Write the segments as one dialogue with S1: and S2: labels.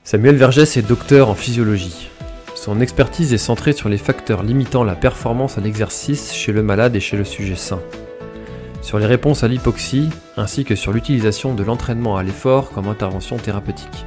S1: Samuel Vergès est docteur en physiologie. Son expertise est centrée sur les facteurs limitant la performance à l'exercice chez le malade et chez le sujet sain, sur les réponses à l'hypoxie, ainsi que sur l'utilisation de l'entraînement à l'effort comme intervention thérapeutique.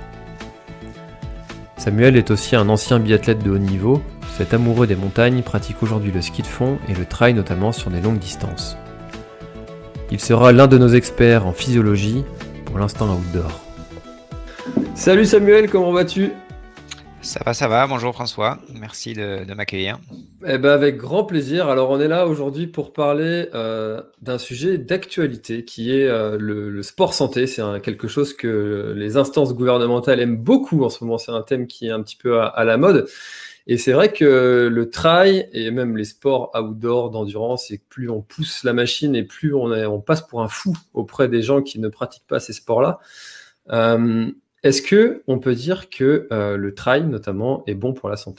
S1: Samuel est aussi un ancien biathlète de haut niveau. Cet amoureux des montagnes pratique aujourd'hui le ski de fond et le trail notamment sur des longues distances. Il sera l'un de nos experts en physiologie, pour l'instant outdoor. Salut Samuel, comment vas-tu ?
S2: Ça va, bonjour François, merci de m'accueillir.
S1: Avec grand plaisir. Alors on est là aujourd'hui pour parler d'un sujet d'actualité qui est le sport santé. C'est quelque chose que les instances gouvernementales aiment beaucoup en ce moment. C'est un thème qui est un petit peu à la mode. Et c'est vrai que le trail et même les sports outdoor d'endurance, et plus on pousse la machine et plus on passe pour un fou auprès des gens qui ne pratiquent pas ces sports-là. Est-ce qu'on peut dire que le trail, notamment, est bon pour la santé ?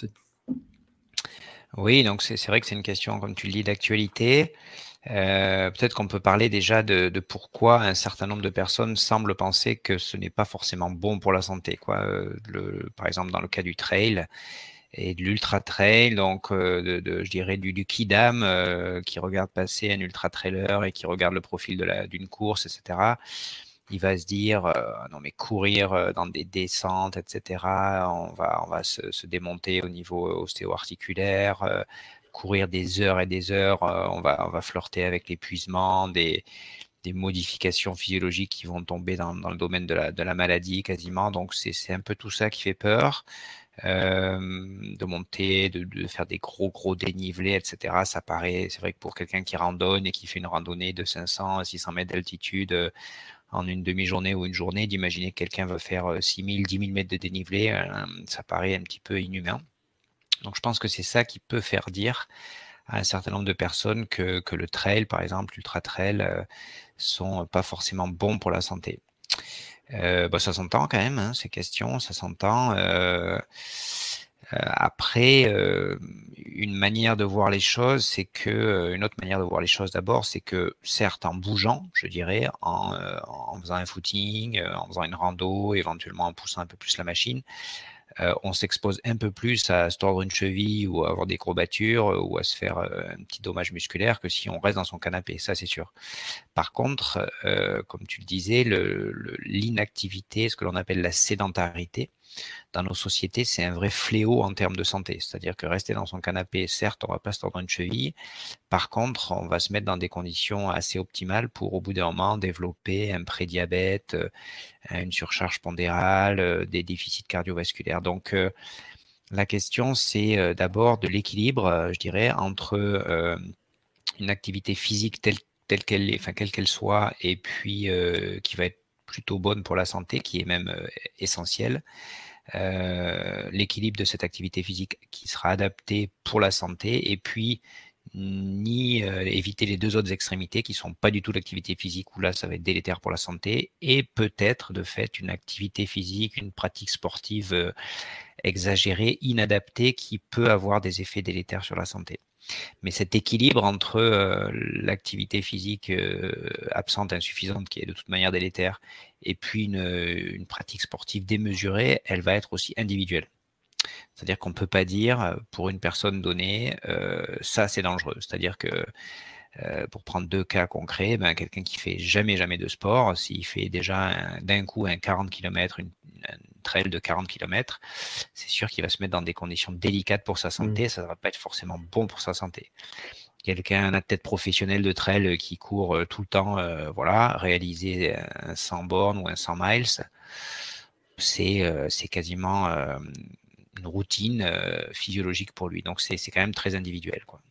S2: Oui, donc c'est vrai que c'est une question, comme tu le dis, d'actualité. Peut-être qu'on peut parler déjà de pourquoi un certain nombre de personnes semblent penser que ce n'est pas forcément bon pour la santé, quoi. Par exemple, dans le cas du trail et de l'ultra trail, donc je dirais du kidam qui regarde passer un ultra trailer et qui regarde le profil d'une course, etc. Il va se dire non mais courir dans des descentes, etc. On va se démonter au niveau ostéo-articulaire, courir des heures et des heures, on va flirter avec l'épuisement, des modifications physiologiques qui vont tomber dans le domaine de la maladie quasiment. Donc c'est un peu tout ça qui fait peur. De monter, de faire des gros dénivelés, etc. Ça paraît, c'est vrai que pour quelqu'un qui randonne et qui fait une randonnée de 500 à 600 mètres d'altitude en une demi-journée ou une journée, d'imaginer que quelqu'un va faire 6000, 10 000 mètres de dénivelé, ça paraît un petit peu inhumain. Donc je pense que c'est ça qui peut faire dire à un certain nombre de personnes que le trail, par exemple, l'ultra trail, sont pas forcément bons pour la santé. Ça s'entend quand même, hein, ces questions, ça s'entend. Après, une manière de voir les choses, c'est que une autre manière de voir les choses d'abord, c'est que certes en bougeant, je dirais, en faisant un footing, en faisant une rando, éventuellement en poussant un peu plus la machine, on s'expose un peu plus à se tordre une cheville ou à avoir des courbatures ou à se faire un petit dommage musculaire que si on reste dans son canapé, ça c'est sûr. Par contre, comme tu le disais, l'inactivité, ce que l'on appelle la sédentarité, dans nos sociétés, c'est un vrai fléau en termes de santé. C'est-à-dire que rester dans son canapé, certes, on va pas se tordre une cheville. Par contre, on va se mettre dans des conditions assez optimales pour, au bout d'un moment, développer un prédiabète, une surcharge pondérale, des déficits cardiovasculaires. Donc, la question, c'est d'abord de l'équilibre, je dirais, entre une activité physique telle qu'elle est, enfin quelle qu'elle soit, et puis qui va être plutôt bonne pour la santé, qui est même essentielle. L'équilibre de cette activité physique qui sera adaptée pour la santé, et puis ni éviter les deux autres extrémités qui sont pas du tout l'activité physique, où là ça va être délétère pour la santé, et peut-être de fait une activité physique, une pratique sportive exagérée, inadaptée, qui peut avoir des effets délétères sur la santé. Mais cet équilibre entre l'activité physique absente, insuffisante, qui est de toute manière délétère, et puis une pratique sportive démesurée, elle va être aussi individuelle. C'est-à-dire qu'on ne peut pas dire pour une personne donnée, ça c'est dangereux. C'est-à-dire que pour prendre deux cas concrets, quelqu'un qui fait jamais de sport, s'il fait déjà d'un coup un 40 km, une trail de 40 km, c'est sûr qu'il va se mettre dans des conditions délicates pour sa santé, ça ne va pas être forcément bon pour sa santé. Quelqu'un, un athlète professionnel de trail qui court tout le temps, réaliser un 100 bornes ou un 100 miles, c'est quasiment une routine physiologique pour lui. Donc c'est quand même très individuel, quoi.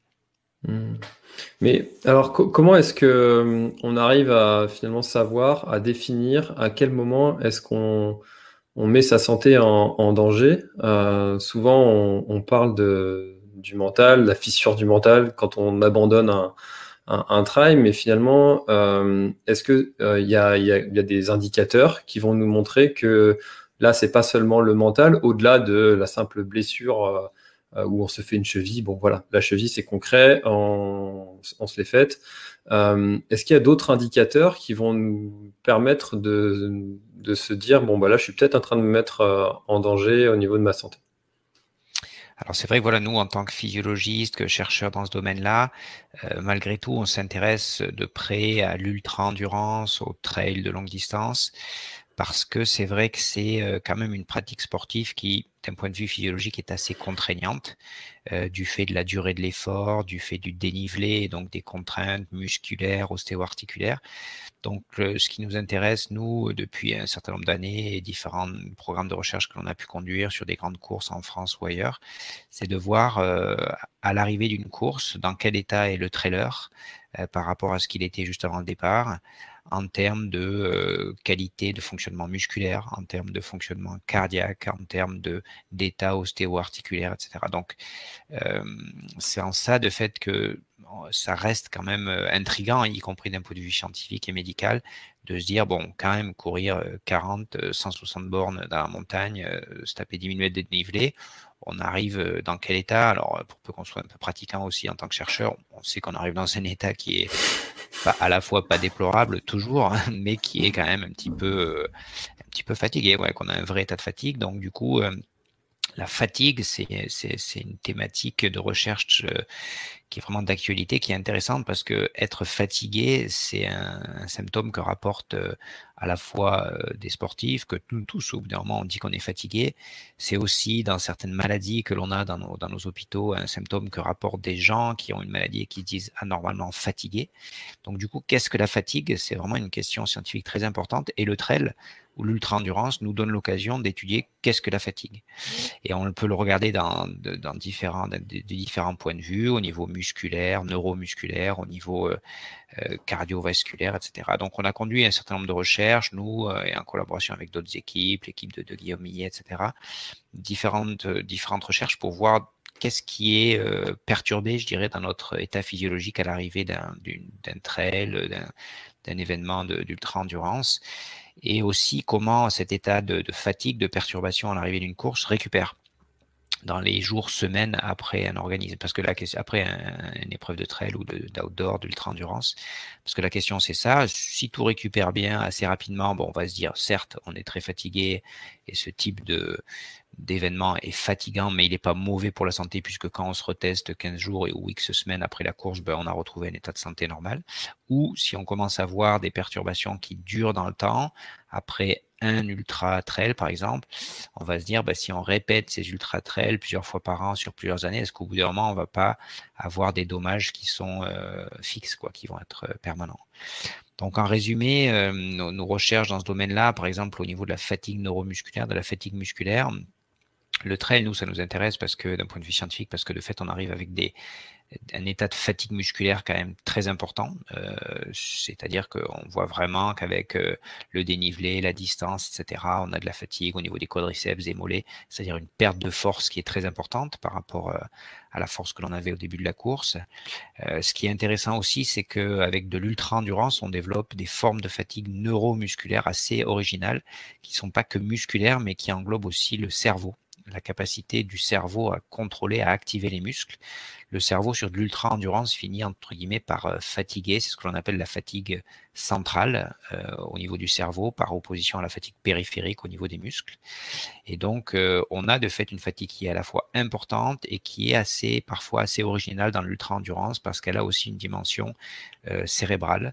S1: Mais alors, comment est-ce que on arrive à finalement savoir, à définir à quel moment est-ce qu'on met sa santé en danger ? Souvent, on parle du mental, la fissure du mental quand on abandonne un trail, mais finalement, est-ce que il y a des indicateurs qui vont nous montrer que là, c'est pas seulement le mental, au-delà de la simple blessure où on se fait une cheville. Bon, voilà, la cheville, c'est concret, on se l'est faite. Est-ce qu'il y a d'autres indicateurs qui vont nous permettre de se dire, bon, bah là, je suis peut-être en train de me mettre en danger au niveau de ma santé?
S2: Alors c'est vrai que voilà, nous, en tant que physiologistes, que chercheurs dans ce domaine-là, malgré tout, on s'intéresse de près à l'ultra-endurance, au trail de longue distance, parce que c'est vrai que c'est quand même une pratique sportive qui, d'un point de vue physiologique, est assez contraignante, du fait de la durée de l'effort, du fait du dénivelé, et donc des contraintes musculaires, ostéo-articulaires. Donc, ce qui nous intéresse, nous, depuis un certain nombre d'années et différents programmes de recherche que l'on a pu conduire sur des grandes courses en France ou ailleurs, c'est de voir à l'arrivée d'une course dans quel état est le trailer par rapport à ce qu'il était juste avant le départ, en termes de qualité de fonctionnement musculaire, en termes de fonctionnement cardiaque, en termes d'état ostéo-articulaire, etc. Donc, euh, c'est en ça de fait que ça reste quand même intriguant, y compris d'un point de vue scientifique et médical, de se dire, bon, quand même, courir 40, 160 bornes dans la montagne, se taper 10 000 mètres de dénivelé, on arrive dans quel état? Alors, pour peu qu'on soit un peu pratiquant aussi en tant que chercheur, on sait qu'on arrive dans un état qui est pas, à la fois pas déplorable toujours, hein, mais qui est quand même un petit peu fatigué, ouais, qu'on a un vrai état de fatigue. Donc, du coup, la fatigue, c'est une thématique de recherche qui est vraiment d'actualité, qui est intéressante parce que être fatigué, c'est un symptôme que rapportent à la fois des sportifs, que nous tous, au bout d'un moment, on dit qu'on est fatigué. C'est aussi dans certaines maladies que l'on a dans nos hôpitaux, un symptôme que rapportent des gens qui ont une maladie et qui disent anormalement fatigués. Donc du coup, qu'est-ce que la fatigue? C'est vraiment une question scientifique très importante et le trail ou l'ultra-endurance nous donne l'occasion d'étudier qu'est-ce que la fatigue. Et on peut le regarder dans différents points de vue, au niveau musculaire, neuromusculaire, au niveau cardiovasculaire, etc. Donc, on a conduit un certain nombre de recherches, nous, et en collaboration avec d'autres équipes, l'équipe de Guillaume Millet, etc., différentes recherches pour voir qu'est-ce qui est perturbé, je dirais, dans notre état physiologique à l'arrivée d'un trail, d'un événement d'ultra-endurance, et aussi comment cet état de fatigue, de perturbation à l'arrivée d'une course récupère dans les jours, semaines après un organisme, parce que la question, après une épreuve de trail ou d'outdoor, d'ultra-endurance, parce que la question c'est ça, si tout récupère bien assez rapidement, bon, on va se dire, certes, on est très fatigué et ce type d'événement est fatigant, mais il n'est pas mauvais pour la santé puisque quand on se reteste 15 jours ou X semaines après la course, ben, on a retrouvé un état de santé normal. Ou si on commence à voir des perturbations qui durent dans le temps, après un ultra trail par exemple, on va se dire, bah, si on répète ces ultra trails plusieurs fois par an sur plusieurs années, est-ce qu'au bout d'un moment, on va pas avoir des dommages qui sont fixes, quoi, qui vont être permanents? Donc, en résumé, nos recherches dans ce domaine-là, par exemple, au niveau de la fatigue neuromusculaire, de la fatigue musculaire, le trail, nous, ça nous intéresse parce que, d'un point de vue scientifique, parce que de fait, on arrive avec un état de fatigue musculaire quand même très important. C'est-à-dire qu'on voit vraiment qu'avec le dénivelé, la distance, etc., on a de la fatigue au niveau des quadriceps et mollets, c'est-à-dire une perte de force qui est très importante par rapport à la force que l'on avait au début de la course. Ce qui est intéressant aussi, c'est qu'avec de l'ultra-endurance, on développe des formes de fatigue neuromusculaire assez originales, qui ne sont pas que musculaires, mais qui englobent aussi le cerveau, la capacité du cerveau à contrôler, à activer les muscles. Le cerveau sur de l'ultra-endurance finit entre guillemets par fatiguer, c'est ce que l'on appelle la fatigue centrale au niveau du cerveau par opposition à la fatigue périphérique au niveau des muscles. Et donc on a de fait une fatigue qui est à la fois importante et qui est parfois assez originale dans l'ultra-endurance parce qu'elle a aussi une dimension cérébrale.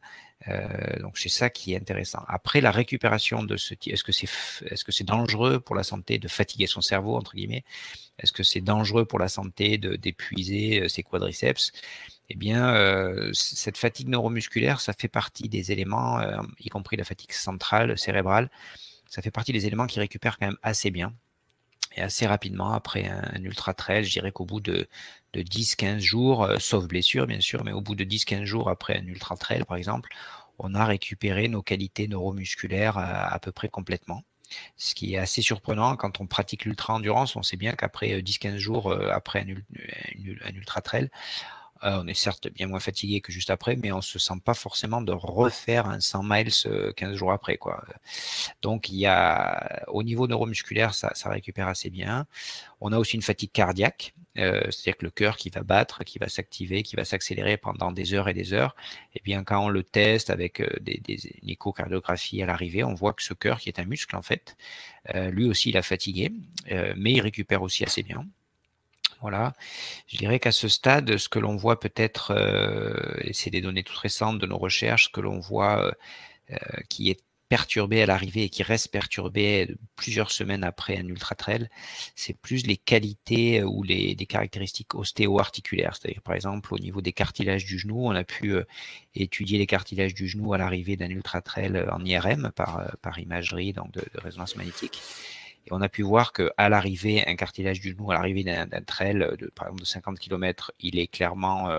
S2: Donc c'est ça qui est intéressant. Après la récupération de ce type, est-ce que c'est dangereux pour la santé de fatiguer son cerveau entre guillemets? Est-ce que c'est dangereux pour la santé d'épuiser ses quadriceps? Eh bien, cette fatigue neuromusculaire, ça fait partie des éléments, y compris la fatigue centrale, cérébrale, ça fait partie des éléments qui récupèrent quand même assez bien et assez rapidement après un ultra trail. Je dirais qu'au bout de 10-15 jours, sauf blessure bien sûr, mais au bout de 10-15 jours après un ultra trail par exemple, on a récupéré nos qualités neuromusculaires à peu près complètement. Ce qui est assez surprenant quand on pratique l'ultra-endurance, on sait bien qu'après 10-15 jours après un ultra-trail, On est certes bien moins fatigué que juste après, mais on se sent pas forcément de refaire un 100 miles 15 jours après, quoi. Donc, au niveau neuromusculaire, ça récupère assez bien. On a aussi une fatigue cardiaque, c'est-à-dire que le cœur qui va battre, qui va s'activer, qui va s'accélérer pendant des heures et des heures. Et bien, quand on le teste avec une échocardiographie à l'arrivée, on voit que ce cœur, qui est un muscle en fait, lui aussi il a fatigué, mais il récupère aussi assez bien. Voilà, je dirais qu'à ce stade, ce que l'on voit peut-être, et c'est des données toutes récentes de nos recherches, ce que l'on voit qui est perturbé à l'arrivée et qui reste perturbé plusieurs semaines après un ultra-trail, c'est plus les qualités ou des caractéristiques ostéo-articulaires. C'est-à-dire, par exemple, au niveau des cartilages du genou, on a pu étudier les cartilages du genou à l'arrivée d'un ultra-trail en IRM par imagerie, donc de résonance magnétique. Et on a pu voir qu'à l'arrivée, un cartilage du genou, à l'arrivée d'un trail, par exemple de 50 km, il est clairement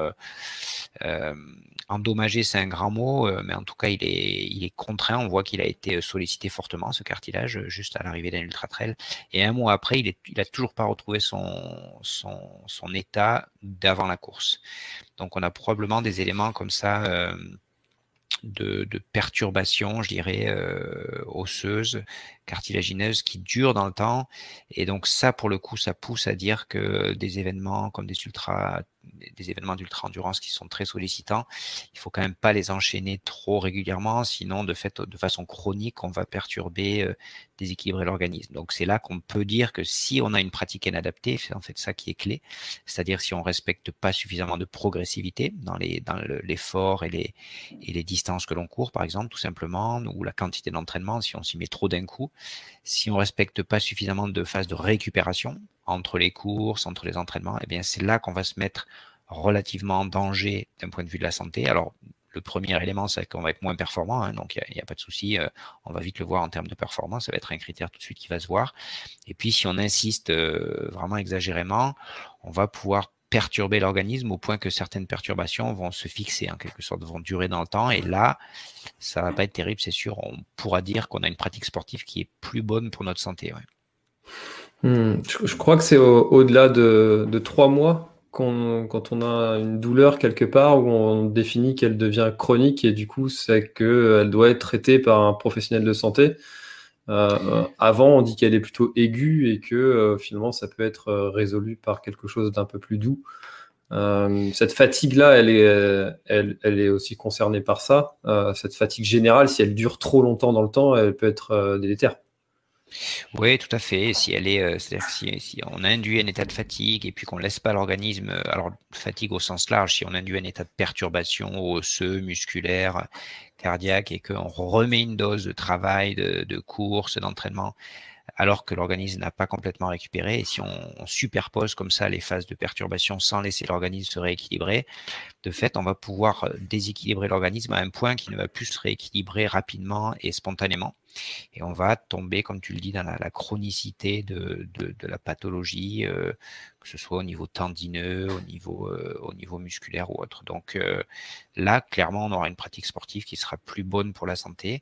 S2: endommagé, c'est un grand mot, mais en tout cas, il est contraint. On voit qu'il a été sollicité fortement, ce cartilage, juste à l'arrivée d'un ultra-trail. Et un mois après, il n'a toujours pas retrouvé son état d'avant la course. Donc, on a probablement des éléments comme ça de perturbations, je dirais, osseuses, cartilagineuses qui durent dans le temps. Et donc ça, pour le coup, ça pousse à dire que des événements comme des événements d'ultra-endurance qui sont très sollicitants, il faut quand même pas les enchaîner trop régulièrement, sinon de façon chronique, on va perturber, déséquilibrer l'organisme. Donc c'est là qu'on peut dire que si on a une pratique inadaptée, c'est en fait ça qui est clé, c'est-à-dire si on respecte pas suffisamment de progressivité dans l'effort et les distances que l'on court, par exemple, tout simplement, ou la quantité d'entraînement, si on s'y met trop d'un coup, si on respecte pas suffisamment de phases de récupération entre les courses, entre les entraînements, eh bien c'est là qu'on va se mettre relativement en danger d'un point de vue de la santé. Alors, le premier élément, c'est qu'on va être moins performant, hein, donc il n'y a pas de souci, on va vite le voir en termes de performance, ça va être un critère tout de suite qui va se voir. Et puis, si on insiste vraiment exagérément, on va pouvoir perturber l'organisme au point que certaines perturbations vont se fixer, en quelque sorte, vont durer dans le temps. Et là, ça va pas être terrible, c'est sûr. On pourra dire qu'on a une pratique sportive qui est plus bonne pour notre santé. Ouais.
S1: Je crois que c'est au-delà de 3 mois quand on a une douleur quelque part où on définit qu'elle devient chronique et du coup c'est qu'elle doit être traitée par un professionnel de santé. Avant, on dit qu'elle est plutôt aiguë et que finalement ça peut être résolu par quelque chose d'un peu plus doux. Cette fatigue-là, elle est aussi concernée par ça. Cette fatigue générale, si elle dure trop longtemps dans le temps, elle peut être délétère.
S2: Oui, tout à fait. Si elle est, c'est-à-dire que si on induit un état de fatigue et puis qu'on laisse pas l'organisme, alors fatigue au sens large, si on induit un état de perturbation osseux, musculaire, cardiaque et qu'on remet une dose de travail, de course, d'entraînement, alors que l'organisme n'a pas complètement récupéré, et si on superpose comme ça les phases de perturbation sans laisser l'organisme se rééquilibrer, de fait, on va pouvoir déséquilibrer l'organisme à un point qui ne va plus se rééquilibrer rapidement et spontanément. Et on va tomber, comme tu le dis, dans la chronicité de la pathologie, que ce soit au niveau tendineux, au niveau musculaire ou autre. Donc là, clairement, on aura une pratique sportive qui sera plus bonne pour la santé.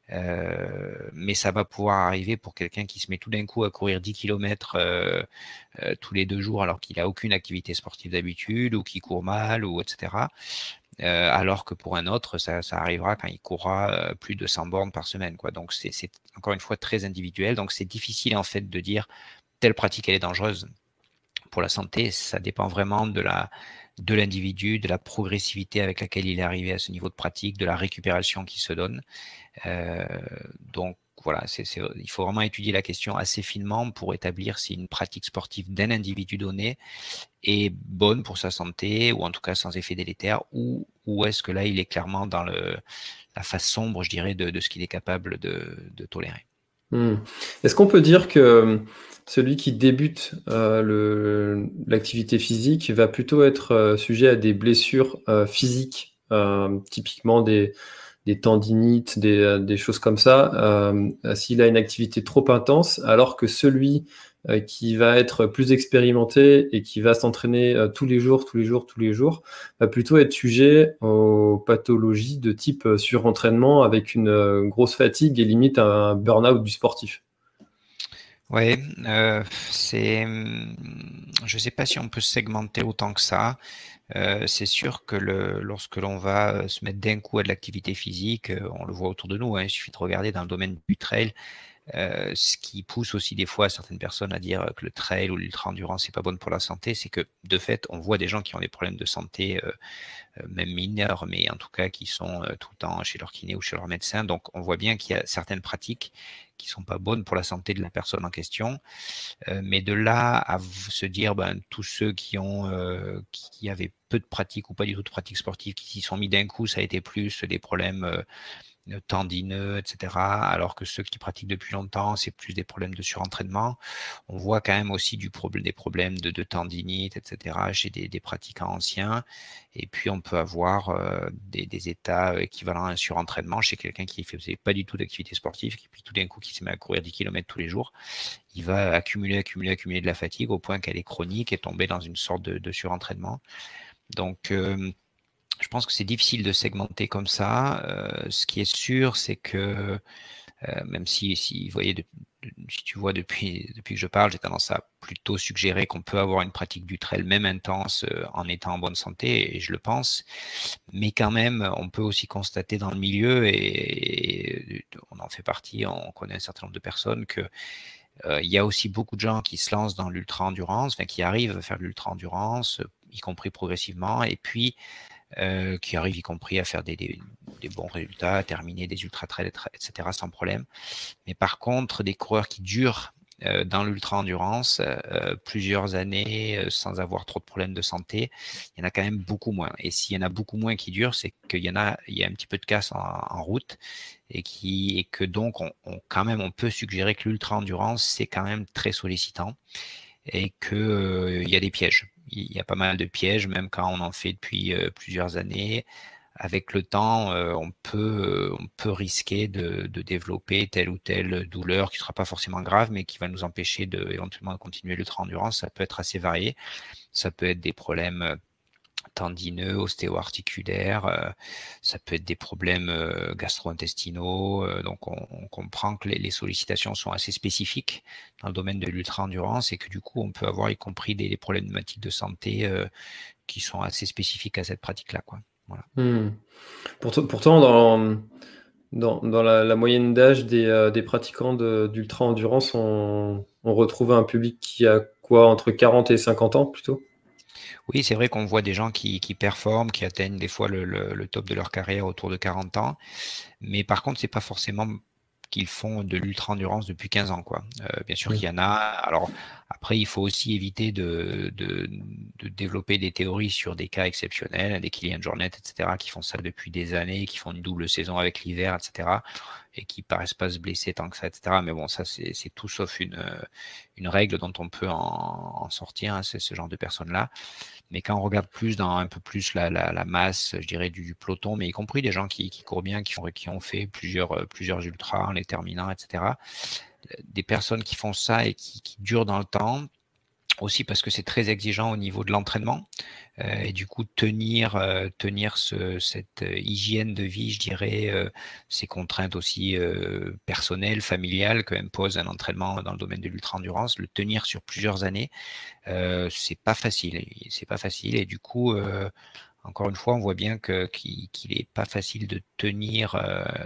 S2: Mais ça va pouvoir arriver pour quelqu'un qui se met tout d'un coup à courir 10 km tous les 2 jours alors qu'il n'a aucune activité sportive d'habitude ou qui court mal ou etc. Alors que pour un autre, ça arrivera quand il courra plus de 100 bornes par semaine, quoi. Donc c'est encore une fois très individuel. Donc c'est difficile en fait de dire telle pratique elle est dangereuse pour la santé. Ça dépend vraiment de l'individu, de la progressivité avec laquelle il est arrivé à ce niveau de pratique, de la récupération qui se donne. Donc voilà, il faut vraiment étudier la question assez finement pour établir si une pratique sportive d'un individu donné est bonne pour sa santé, ou en tout cas sans effet délétère, ou est-ce que là, il est clairement dans la face sombre, je dirais, de ce qu'il est capable de tolérer.
S1: Est-ce qu'on peut dire que celui qui débute l'activité physique va plutôt être sujet à des blessures physiques, typiquement des tendinites, des choses comme ça, s'il a une activité trop intense, alors que celui qui va être plus expérimenté et qui va s'entraîner tous les jours, va plutôt être sujet aux pathologies de type surentraînement avec une grosse fatigue et limite un burn-out du sportif.
S2: Ouais, je ne sais pas si on peut segmenter autant que ça. C'est sûr que lorsque l'on va se mettre d'un coup à de l'activité physique, on le voit autour de nous, hein, il suffit de regarder dans le domaine du trail, ce qui pousse aussi des fois certaines personnes à dire que le trail ou l'ultra-endurance n'est pas bonne pour la santé, c'est que de fait, on voit des gens qui ont des problèmes de santé même mineurs, mais en tout cas qui sont tout le temps chez leur kiné ou chez leur médecin. Donc, on voit bien qu'il y a certaines pratiques qui sont pas bonnes pour la santé de la personne en question. Mais de là à se dire, ben, tous ceux qui avaient peu de pratiques ou pas du tout de pratiques sportives, qui s'y sont mis d'un coup, ça a été plus des problèmes tendineux, etc. Alors que ceux qui pratiquent depuis longtemps, c'est plus des problèmes de surentraînement. On voit quand même aussi des problèmes de tendinite, etc. chez des pratiquants anciens. Et puis, on peut avoir des états équivalents à un surentraînement chez quelqu'un qui ne faisait pas du tout d'activité sportive, et puis tout d'un coup, qui se met à courir 10 km tous les jours. Il va accumuler de la fatigue au point qu'elle est chronique et tomber dans une sorte de surentraînement. Donc, je pense que c'est difficile de segmenter comme ça. Ce qui est sûr, c'est que même si, vous voyez, si tu vois depuis que je parle, j'ai tendance à plutôt suggérer qu'on peut avoir une pratique du trail même intense en étant en bonne santé, et je le pense. Mais quand même, on peut aussi constater dans le milieu, et on en fait partie, on connaît un certain nombre de personnes, que il y a aussi beaucoup de gens qui se lancent dans l'ultra-endurance, enfin, qui arrivent à faire de l'ultra-endurance, y compris progressivement, et puis qui arrivent y compris à faire des bons résultats, à terminer des ultra-trails, etc. sans problème. Mais par contre, des coureurs qui durent dans l'ultra-endurance plusieurs années sans avoir trop de problèmes de santé, il y en a quand même beaucoup moins. Et s'il y en a beaucoup moins qui durent, c'est qu'il y a un petit peu de casse en route, et que donc quand même on peut suggérer que l'ultra-endurance, c'est quand même très sollicitant, et que il y a des pièges. Il y a pas mal de pièges, même quand on en fait depuis plusieurs années. Avec le temps, on peut risquer de développer telle ou telle douleur qui ne sera pas forcément grave, mais qui va nous empêcher éventuellement de continuer l'ultra-endurance. Ça peut être assez varié. Ça peut être des problèmes tendineux, ostéo-articulaires, ça peut être des problèmes gastro-intestinaux. Donc, on comprend que les sollicitations sont assez spécifiques dans le domaine de l'ultra-endurance, et que du coup, on peut avoir y compris des problématiques de santé qui sont assez spécifiques à cette pratique-là, quoi. Voilà.
S1: Pourtant, dans la moyenne d'âge des pratiquants d'ultra-endurance, on retrouve un public qui a quoi, entre 40 et 50 ans plutôt?
S2: Oui, c'est vrai qu'on voit des gens qui performent, qui atteignent des fois le top de leur carrière autour de 40 ans. Mais par contre, c'est pas forcément qu'ils font de l'ultra-endurance depuis 15 ans, quoi. Bien sûr qu'il y en a. Alors, après, il faut aussi éviter de développer des théories sur des cas exceptionnels, des Kylian Jornet, etc., qui font ça depuis des années, qui font une double saison avec l'hiver, etc., et qui paraissent pas se blesser tant que ça, etc. Mais bon, ça, c'est tout sauf une règle dont on peut en sortir, hein, c'est ce genre de personnes-là. Mais quand on regarde plus dans un peu plus la masse, je dirais, du peloton, mais y compris des gens qui courent bien, qui ont fait plusieurs ultras en les terminant, etc. Des personnes qui font ça et qui durent dans le temps, aussi parce que c'est très exigeant au niveau de l'entraînement, et du coup tenir cette hygiène de vie, je dirais, ces contraintes aussi personnelles, familiales que impose un entraînement dans le domaine de l'ultra-endurance, le tenir sur plusieurs années, c'est pas facile. C'est pas facile, et du coup, encore une fois, on voit bien qu'il est pas facile de tenir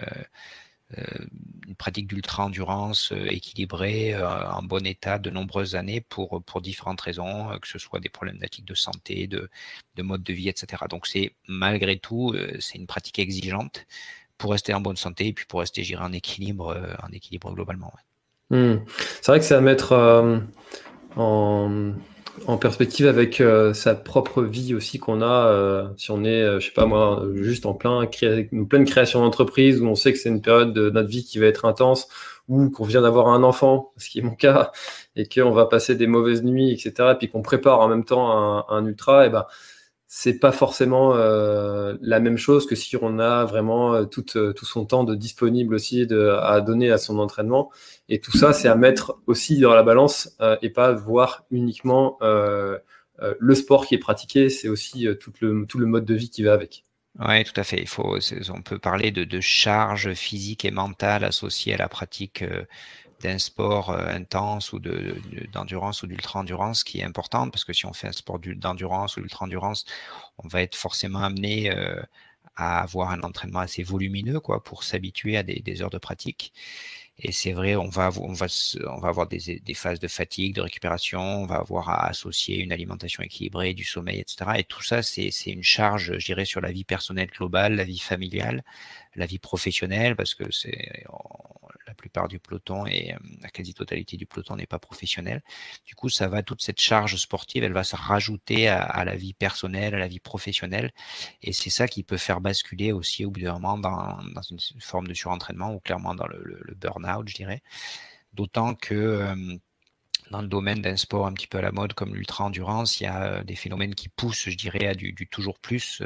S2: une pratique d'ultra-endurance équilibrée, en bon état de nombreuses années pour différentes raisons, que ce soit des problématiques de santé, de mode de vie, etc. Donc c'est malgré tout, c'est une pratique exigeante pour rester en bonne santé, et puis pour rester, je dirais, en équilibre globalement. Ouais.
S1: C'est vrai que c'est à mettre en, en perspective avec sa propre vie aussi qu'on a. Si on est, je sais pas moi, juste une pleine création d'entreprise, où on sait que c'est une période de notre vie qui va être intense, ou qu'on vient d'avoir un enfant, ce qui est mon cas, et qu'on va passer des mauvaises nuits, etc., et puis qu'on prépare en même temps un ultra, et ben c'est pas forcément la même chose que si on a vraiment tout son temps de disponible aussi à donner à son entraînement. Et tout ça, c'est à mettre aussi dans la balance, et pas voir uniquement le sport qui est pratiqué, c'est aussi tout le mode de vie qui va avec.
S2: Oui, tout à fait. On peut parler de charge physique et mentale associée à la pratique d'un sport intense ou d'endurance ou d'ultra-endurance qui est importante, parce que si on fait un sport d'endurance ou d'ultra-endurance, on va être forcément amené à avoir un entraînement assez volumineux quoi, pour s'habituer à des heures de pratique. Et c'est vrai, on va avoir des phases de fatigue, de récupération, on va avoir à associer une alimentation équilibrée, du sommeil, etc. Et tout ça, c'est une charge, je dirais, sur la vie personnelle globale, la vie familiale, la vie professionnelle, parce que la plupart du peloton et la quasi-totalité du peloton n'est pas professionnel. Du coup, toute cette charge sportive, elle va se rajouter à la vie personnelle, à la vie professionnelle. Et c'est ça qui peut faire basculer aussi au bout d'un moment dans une forme de surentraînement ou clairement dans le burn-out, je dirais. D'autant que dans le domaine d'un sport un petit peu à la mode comme l'ultra-endurance, il y a des phénomènes qui poussent, je dirais, à du toujours plus.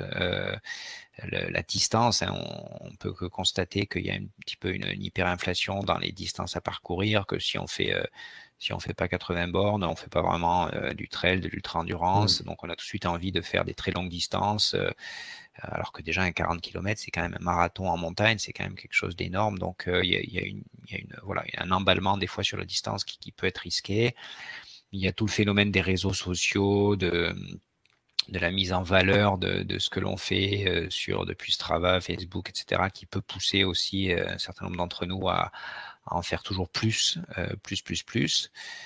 S2: La distance, hein, on peut que constater qu'il y a un petit peu une hyperinflation dans les distances à parcourir, que si on fait pas 80 bornes, on fait pas vraiment du trail, de l'ultra-endurance. Donc on a tout de suite envie de faire des très longues distances, alors que déjà un 40 km, c'est quand même un marathon en montagne, c'est quand même quelque chose d'énorme. Donc il y a un emballement des fois sur la distance qui peut être risqué. Il y a tout le phénomène des réseaux sociaux, de la mise en valeur de ce que l'on fait depuis Strava, Facebook, etc., qui peut pousser aussi un certain nombre d'entre nous à en faire toujours plus, plus.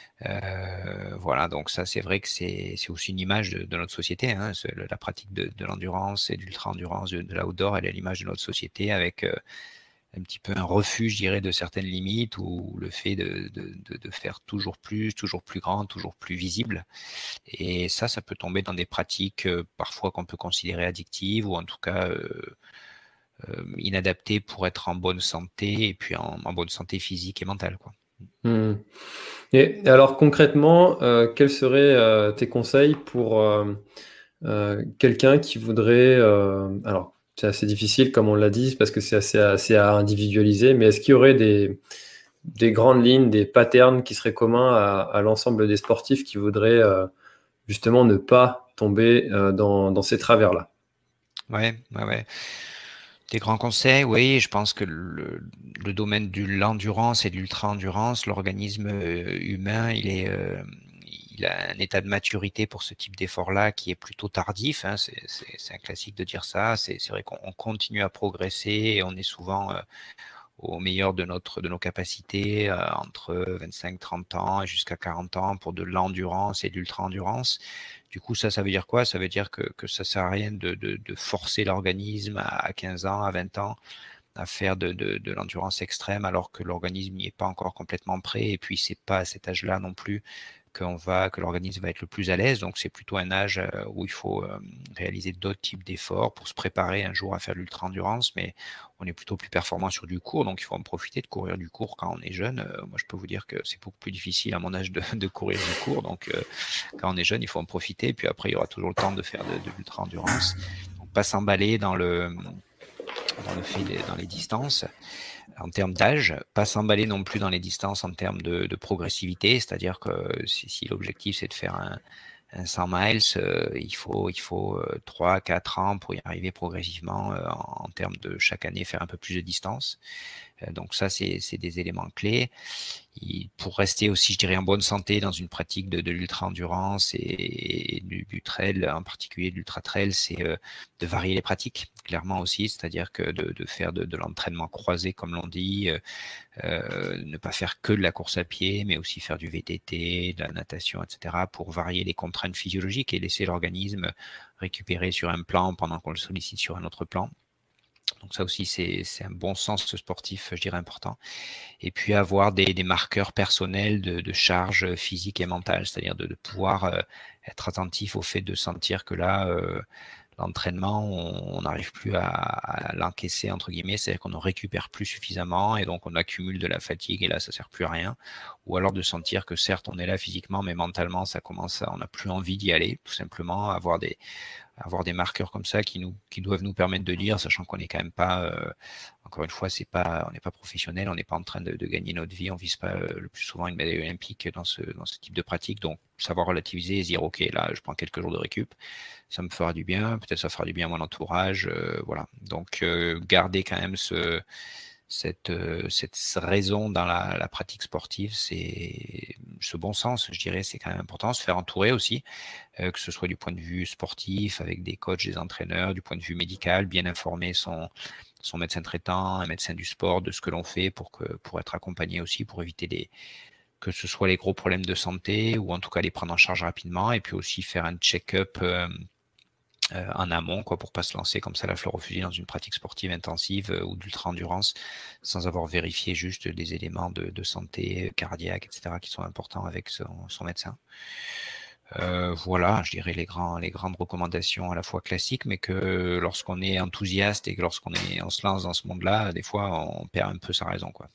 S2: Voilà, donc ça, c'est vrai que c'est aussi une image de notre société, hein, la pratique de l'endurance et de l'ultra-endurance, de l'outdoor, elle est l'image de notre société avec un petit peu un refus, je dirais, de certaines limites ou le fait de faire toujours plus grand, toujours plus visible. Et ça peut tomber dans des pratiques parfois qu'on peut considérer addictives ou en tout cas inadaptées pour être en bonne santé et puis en bonne santé physique et mentale, quoi.
S1: Et alors concrètement, quels seraient tes conseils pour quelqu'un qui voudrait... alors, c'est assez difficile, comme on l'a dit, parce que c'est assez à individualiser, mais est-ce qu'il y aurait des grandes lignes, des patterns qui seraient communs à l'ensemble des sportifs qui voudraient justement ne pas tomber dans ces travers-là?
S2: Ouais. Des grands conseils, oui, je pense que le domaine de l'endurance et de l'ultra-endurance, l'organisme humain, il a un état de maturité pour ce type d'effort-là qui est plutôt tardif, hein, c'est un classique de dire ça. C'est vrai qu'on continue à progresser et on est souvent au meilleur de nos capacités entre 25-30 ans et jusqu'à 40 ans pour de l'endurance et de l'ultra-endurance. Du coup, ça veut dire quoi? Ça veut dire que ça sert à rien de forcer l'organisme à 15 ans, à 20 ans à faire de l'endurance extrême alors que l'organisme n'y est pas encore complètement prêt et puis c'est pas à cet âge-là non plus que l'organisme va être le plus à l'aise. Donc c'est plutôt un âge où il faut réaliser d'autres types d'efforts pour se préparer un jour à faire l'ultra-endurance, mais on est plutôt plus performant sur du court, donc il faut en profiter de courir du court quand on est jeune. Moi, je peux vous dire que c'est beaucoup plus difficile à mon âge de courir du court, donc quand on est jeune, il faut en profiter, puis après, il y aura toujours le temps de faire de l'ultra-endurance. Donc pas s'emballer dans les distances en termes d'âge, pas s'emballer non plus dans les distances en termes de progressivité, c'est-à-dire que si l'objectif c'est de faire un 100 miles, il faut 3-4 ans pour y arriver progressivement en termes de chaque année faire un peu plus de distance. Donc ça, c'est des éléments clés. Pour rester aussi, je dirais, en bonne santé dans une pratique de l'ultra-endurance et du trail, en particulier de l'ultra-trail, c'est de varier les pratiques, clairement aussi, c'est-à-dire que de faire de l'entraînement croisé, comme l'on dit, ne pas faire que de la course à pied, mais aussi faire du VTT, de la natation, etc., pour varier les contraintes physiologiques et laisser l'organisme récupérer sur un plan pendant qu'on le sollicite sur un autre plan. Donc ça aussi, c'est un bon sens sportif, je dirais, important. Et puis avoir des marqueurs personnels de charge physique et mentale, c'est-à-dire de pouvoir être attentif au fait de sentir que là, l'entraînement, on n'arrive plus à l'encaisser, entre guillemets, c'est-à-dire qu'on ne récupère plus suffisamment et donc on accumule de la fatigue et là, ça sert plus à rien. Ou alors de sentir que certes, on est là physiquement, mais mentalement, on n'a plus envie d'y aller, tout simplement, avoir des marqueurs comme ça qui doivent nous permettre de lire, sachant qu'on n'est quand même pas, encore une fois, on n'est pas professionnel, on n'est pas en train de gagner notre vie, on vise pas le plus souvent une médaille olympique dans ce type de pratique. Donc, savoir relativiser et se dire, OK, là, je prends quelques jours de récup, ça me fera du bien, peut-être ça fera du bien à mon entourage, voilà. Donc, garder quand même cette raison dans la pratique sportive, c'est ce bon sens, je dirais, c'est quand même important. Se faire entourer aussi, que ce soit du point de vue sportif, avec des coachs, des entraîneurs, du point de vue médical, bien informer son médecin traitant, un médecin du sport, de ce que l'on fait pour être accompagné aussi, pour éviter que ce soit les gros problèmes de santé ou en tout cas les prendre en charge rapidement, et puis aussi faire un check-up en amont, quoi, pour pas se lancer comme ça la fleur au fusil dans une pratique sportive intensive ou d'ultra-endurance sans avoir vérifié juste des éléments de santé cardiaque, etc., qui sont importants avec son médecin. Voilà, je dirais les grandes recommandations à la fois classiques, mais que lorsqu'on est enthousiaste et que on se lance dans ce monde-là, des fois on perd un peu sa raison, quoi.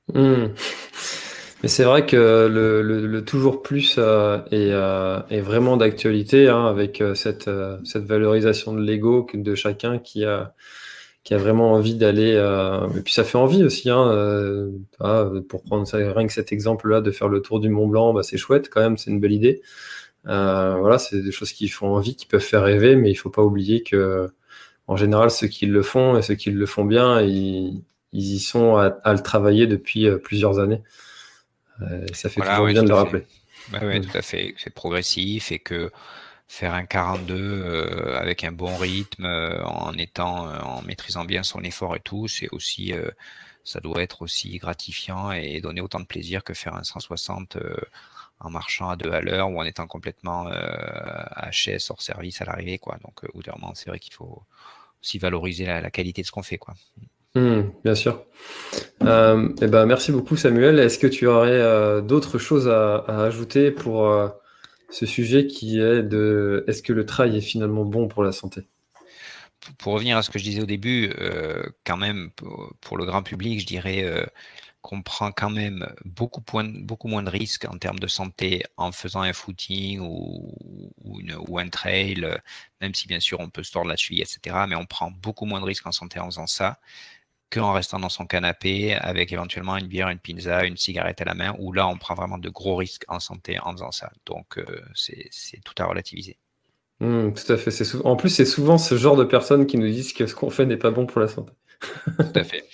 S1: Mais c'est vrai que le toujours plus est vraiment d'actualité, hein, avec cette valorisation de l'ego de chacun qui a vraiment envie d'aller. Et puis ça fait envie aussi, hein, pour prendre ça, rien que cet exemple-là, de faire le tour du Mont Blanc, bah, c'est chouette quand même, c'est une belle idée. Voilà, c'est des choses qui font envie, qui peuvent faire rêver, mais il faut pas oublier que en général, ceux qui le font et ceux qui le font bien, ils y sont à le travailler depuis plusieurs années. Ça fait toujours bien de le rappeler.
S2: Oui, tout à fait. C'est progressif, et que faire un 42 avec un bon rythme, en maîtrisant bien son effort et tout, c'est aussi, ça doit être aussi gratifiant et donner autant de plaisir que faire un 160 en marchant à 2 à l'heure ou en étant complètement HS hors service à l'arrivée, quoi. Donc, au bout d'un moment, c'est vrai qu'il faut aussi valoriser la qualité de ce qu'on fait, quoi.
S1: Bien sûr. Et ben, merci beaucoup, Samuel. Est-ce que tu aurais d'autres choses à ajouter pour ce sujet qui est de est-ce que le trail est finalement bon pour la santé?
S2: Pour revenir à ce que je disais au début, quand même, pour le grand public, je dirais qu'on prend quand même beaucoup moins de risques en termes de santé en faisant un footing ou un trail, même si bien sûr on peut se tordre la cheville, etc. Mais on prend beaucoup moins de risques en santé en faisant ça qu'en restant dans son canapé avec éventuellement une bière, une pizza, une cigarette à la main, où là on prend vraiment de gros risques en santé en faisant ça. Donc c'est tout à relativiser.
S1: Tout à fait. En plus, c'est souvent ce genre de personnes qui nous disent que ce qu'on fait n'est pas bon pour la santé.
S2: Tout à fait.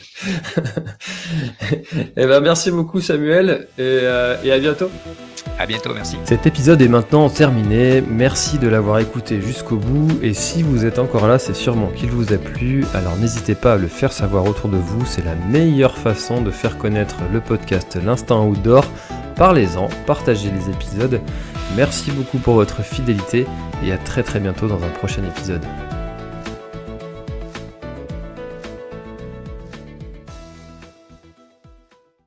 S1: Eh ben, merci beaucoup, Samuel, et à bientôt.
S2: À bientôt, merci.
S1: Cet épisode est maintenant terminé. Merci de l'avoir écouté jusqu'au bout. Et si vous êtes encore là, c'est sûrement qu'il vous a plu. Alors n'hésitez pas à le faire savoir autour de vous. C'est la meilleure façon de faire connaître le podcast L'Instinct Outdoor. Parlez-en, partagez les épisodes. Merci beaucoup pour votre fidélité et à très bientôt dans un prochain épisode.